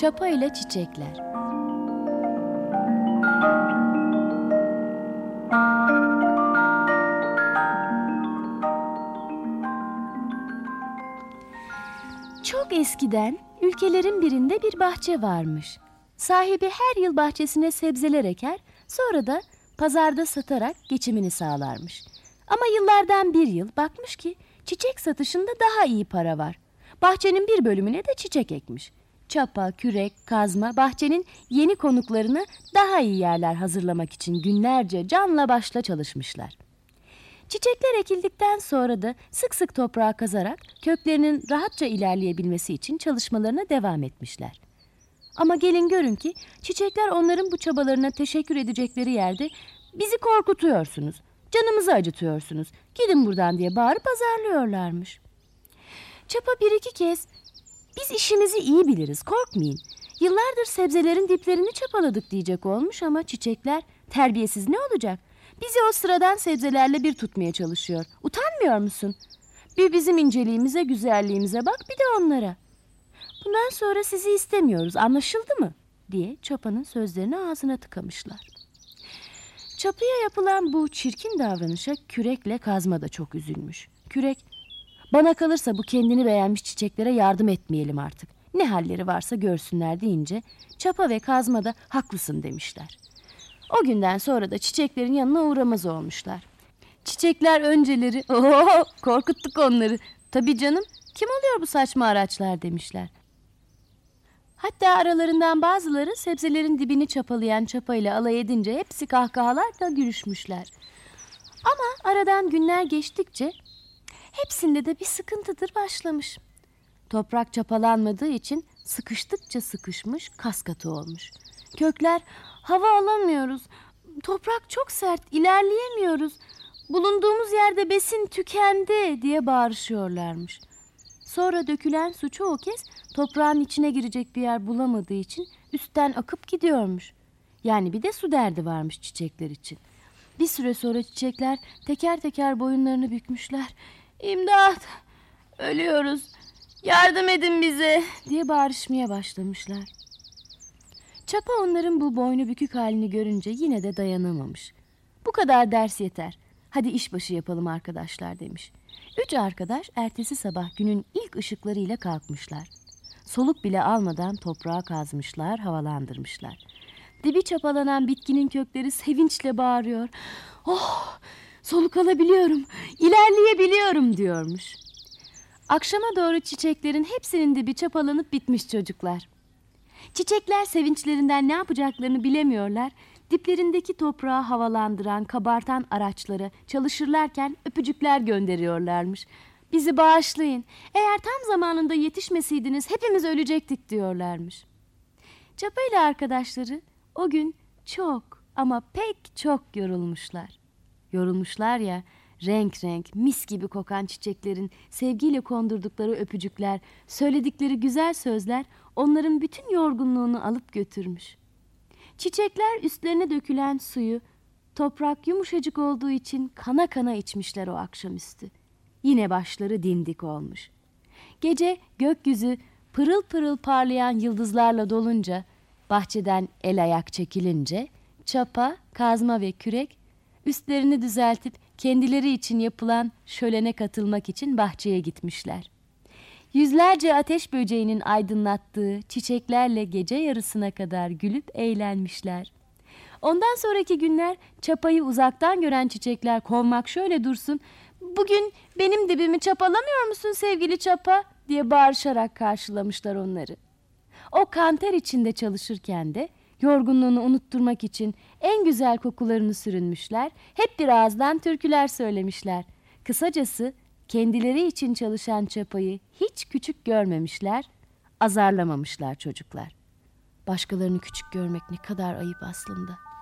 Çapa ile çiçekler. Çok eskiden ülkelerin birinde bir bahçe varmış. Sahibi her yıl bahçesine sebzeler eker, sonra da pazarda satarak geçimini sağlarmış. Ama yıllardan bir yıl bakmış ki çiçek satışında daha iyi para var. Bahçenin bir bölümüne de çiçek ekmiş. Çapa, kürek, kazma bahçenin yeni konuklarını daha iyi yerler hazırlamak için günlerce canla başla çalışmışlar. Çiçekler ekildikten sonra da sık sık toprağa kazarak köklerinin rahatça ilerleyebilmesi için çalışmalarına devam etmişler. Ama gelin görün ki çiçekler onların bu çabalarına teşekkür edecekleri yerde "Bizi korkutuyorsunuz, canımızı acıtıyorsunuz, gidin buradan" diye bağırıp azarlıyorlarmış. Çapa bir iki kez "Biz işimizi iyi biliriz, korkmayın. Yıllardır sebzelerin diplerini çapaladık" diyecek olmuş ama çiçekler "Terbiyesiz ne olacak? Bizi o sıradan sebzelerle bir tutmaya çalışıyor. Utanmıyor musun? Bir bizim inceliğimize, güzelliğimize bak, bir de onlara. Bundan sonra sizi istemiyoruz, anlaşıldı mı?" diye Çapa'nın sözlerini ağzına tıkamışlar. Çapa'ya yapılan bu çirkin davranışa kürekle kazma da çok üzülmüş. Kürek, "Bana kalırsa bu kendini beğenmiş çiçeklere yardım etmeyelim artık. Ne halleri varsa görsünler" deyince Çapa ve kazma da "Haklısın" demişler. O günden sonra da çiçeklerin yanına uğramaz olmuşlar. Çiçekler önceleri korkuttuk onları. "Tabii canım, kim oluyor bu saçma araçlar" demişler. Hatta aralarından bazıları sebzelerin dibini çapalayan çapayla alay edince hepsi kahkahalarla gülüşmüşler. Ama aradan günler geçtikçe hepsinde de bir sıkıntıdır başlamış. Toprak çapalanmadığı için sıkıştıkça sıkışmış, kas katı olmuş. Kökler "Hava alamıyoruz, toprak çok sert, ilerleyemiyoruz, bulunduğumuz yerde besin tükendi" diye bağırışıyorlarmış. Sonra dökülen su çoğu kez toprağın içine girecek bir yer bulamadığı için üstten akıp gidiyormuş. Yani bir de su derdi varmış çiçekler için. Bir süre sonra çiçekler teker teker boyunlarını bükmüşler. "İmdat! Ölüyoruz! Yardım edin bize!" diye bağırışmaya başlamışlar. Çapa onların bu boynu bükük halini görünce yine de dayanamamış. "Bu kadar ders yeter. Hadi işbaşı yapalım arkadaşlar" demiş. 3 arkadaş ertesi sabah günün ilk ışıklarıyla kalkmışlar. Soluk bile almadan toprağı kazmışlar, havalandırmışlar. Dibi çapalanan bitkinin kökleri sevinçle bağırıyor. "Oh, soluk alabiliyorum, ilerleyebiliyorum" diyormuş. Akşama doğru çiçeklerin hepsinin dibi çapalanıp bitmiş çocuklar. Çiçekler sevinçlerinden ne yapacaklarını bilemiyorlar. Diplerindeki toprağı havalandıran, kabartan araçlara çalışırlarken öpücükler gönderiyorlarmış. "Bizi bağışlayın. Eğer tam zamanında yetişmeseydiniz hepimiz ölecektik" diyorlarmış. Çapa ile arkadaşları o gün çok ama pek çok yorulmuşlar. Yorulmuşlar ya, renk renk, mis gibi kokan çiçeklerin sevgiyle kondurdukları öpücükler, söyledikleri güzel sözler onların bütün yorgunluğunu alıp götürmüş. Çiçekler üstlerine dökülen suyu, toprak yumuşacık olduğu için kana kana içmişler o akşamüstü. Yine başları dimdik olmuş. Gece gökyüzü pırıl pırıl parlayan yıldızlarla dolunca, bahçeden el ayak çekilince, çapa, kazma ve kürek üstlerini düzeltip kendileri için yapılan şölene katılmak için bahçeye gitmişler. Yüzlerce ateş böceğinin aydınlattığı çiçeklerle gece yarısına kadar gülüp eğlenmişler. Ondan sonraki günler çapayı uzaktan gören çiçekler kovmak şöyle dursun, "Bugün benim dibimi çapalamıyor musun sevgili çapa?" diye bağırışarak karşılamışlar onları. O kanter içinde çalışırken de yorgunluğunu unutturmak için en güzel kokularını sürünmüşler, hep bir ağızdan türküler söylemişler. Kısacası kendileri için çalışan çapayı hiç küçük görmemişler, azarlamamışlar çocuklar. Başkalarını küçük görmek ne kadar ayıp aslında.